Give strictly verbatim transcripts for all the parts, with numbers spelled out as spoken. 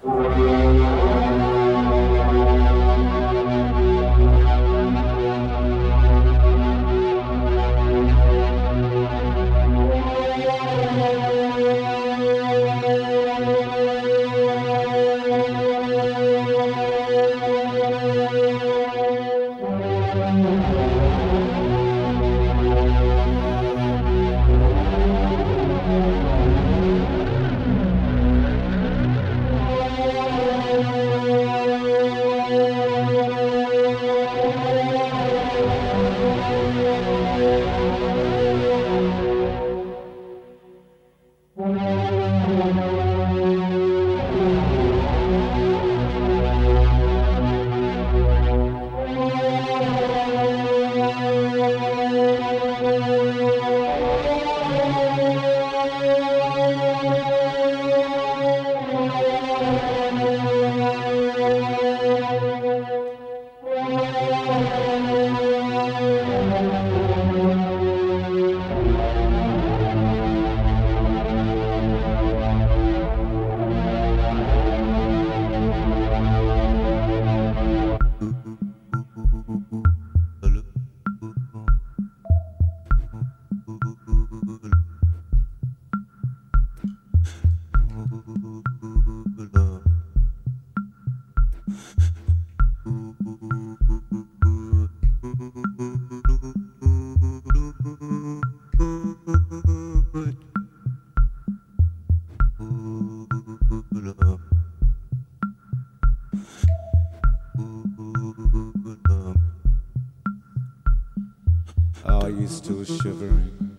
Are you still shivering?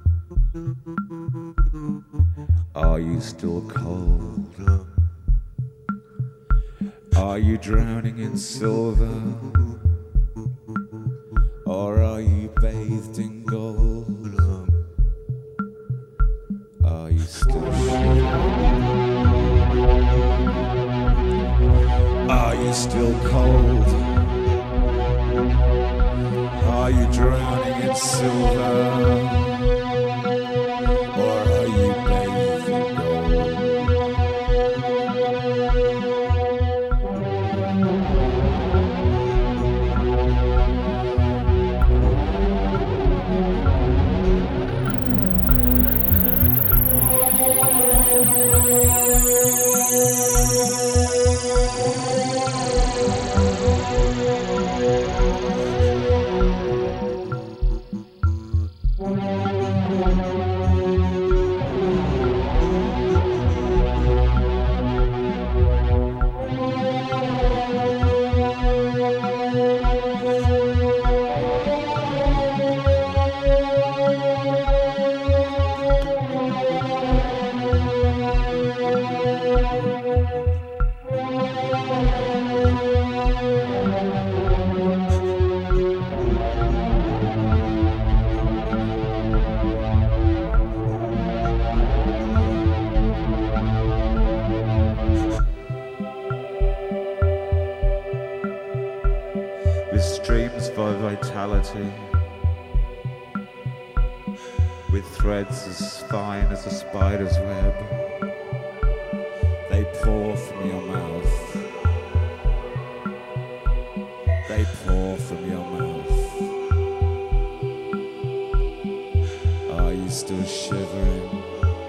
Are you still cold? Are you drowning in silver? Or are you bathed in gold? Are you still shivering? Are you still cold? Are you drowning in silver? Or are you bathed in gold? With streams of vitality, with threads as fine as a spider's web, they pour from your mouth, they pour from your mouth. Are you still shivering?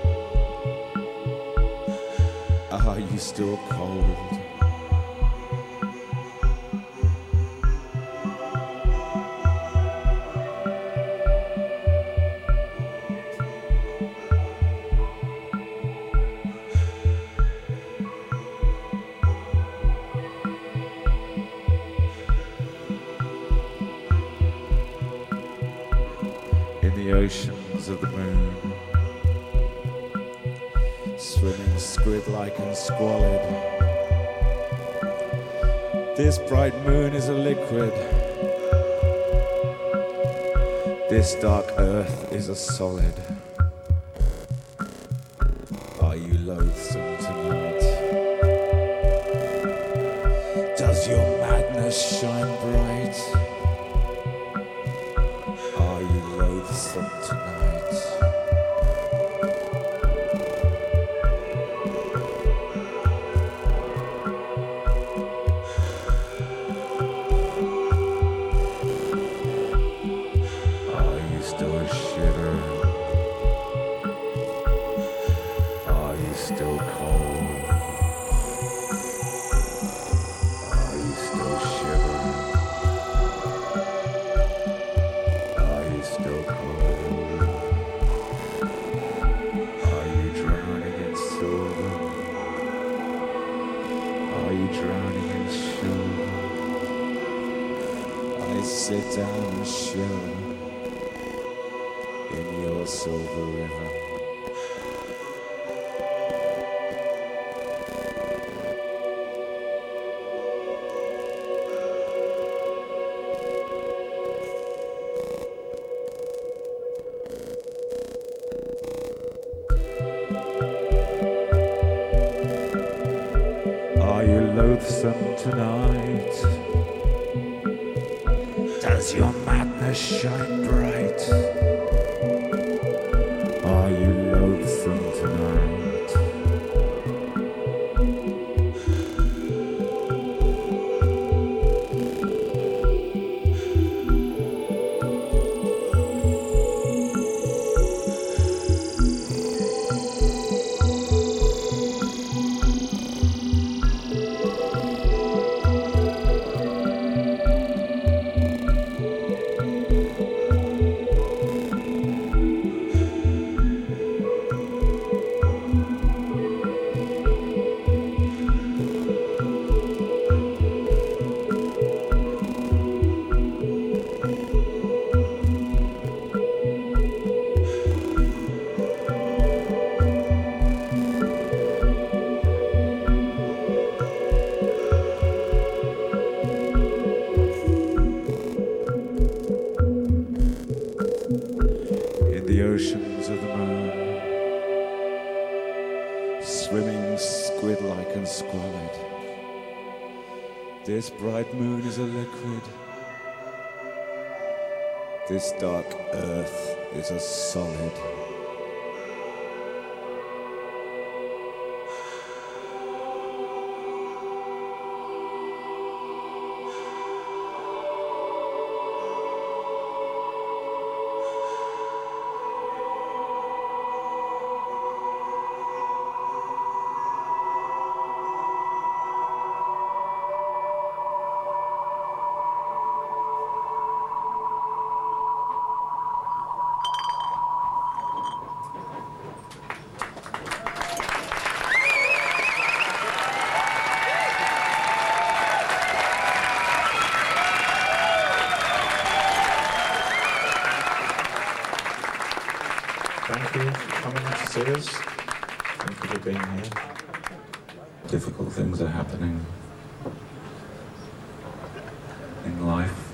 Are you still cold? In the oceans of the moon, swimming squid-like and squalid, this bright moon is a liquid, this dark earth is a solid. Are you loathsome tonight? Does your madness shine bright? Are you loathsome tonight? drowning in sugar. I sit down and shiver in your silver river. Are you loathsome tonight? Does your madness shine bright? Are you loathsome tonight? The oceans of the moon, swimming squid-like and squalid. This bright moon is a liquid. This dark earth is a solid. Thank you for coming to see us. Thank you for being here. Difficult things are happening in life.